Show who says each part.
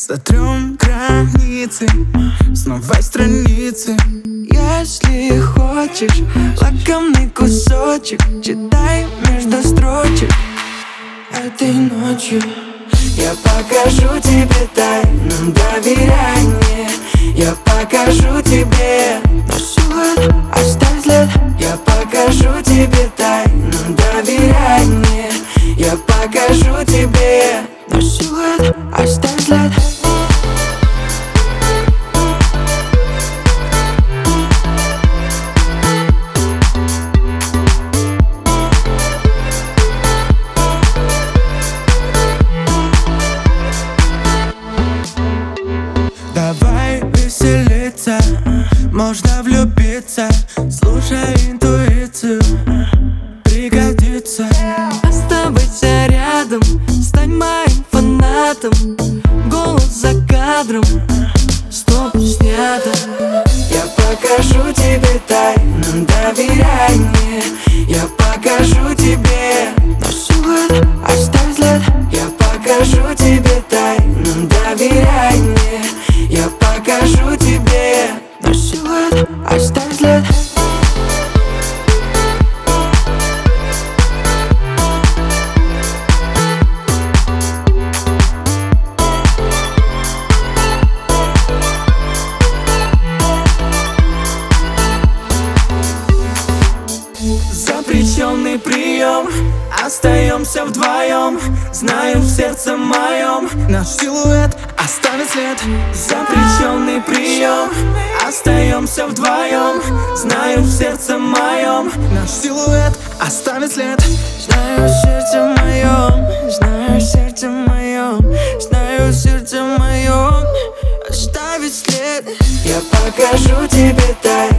Speaker 1: Сотрем границы с новой страницы.
Speaker 2: Если хочешь лакомый кусочек, читай между строчек. Этой ночью я покажу тебе тайну, доверяй мне. Я покажу тебе наш силуэт, оставь след. Я покажу тебе тайну, доверяй мне. Я покажу тебе наш силуэт, оставь след.
Speaker 1: Давай веселиться, можно влюбиться. Слушай интуицию, пригодится.
Speaker 2: Оставайся рядом, стань моим фанатом. Голос за кадром, стоп, снято. Я покажу тебе тайну, доверяй мне. Я покажу тебе наш силуэт, оставь след. Я покажу тебе тайну, доверяй мне. Я покажу тебе наш силуэт, оставь след.
Speaker 1: Запрещенный прием, остаемся вдвоем. Знаю в сердце моем, наш силуэт оставит след. Запрещенный прием, остаемся вдвоем. Знаю в сердце моем, наш силуэт оставит след.
Speaker 2: Знаю в сердце моем, знаю в сердце моем, знаю в сердце моем, оставить след. Я покажу тебе тайну,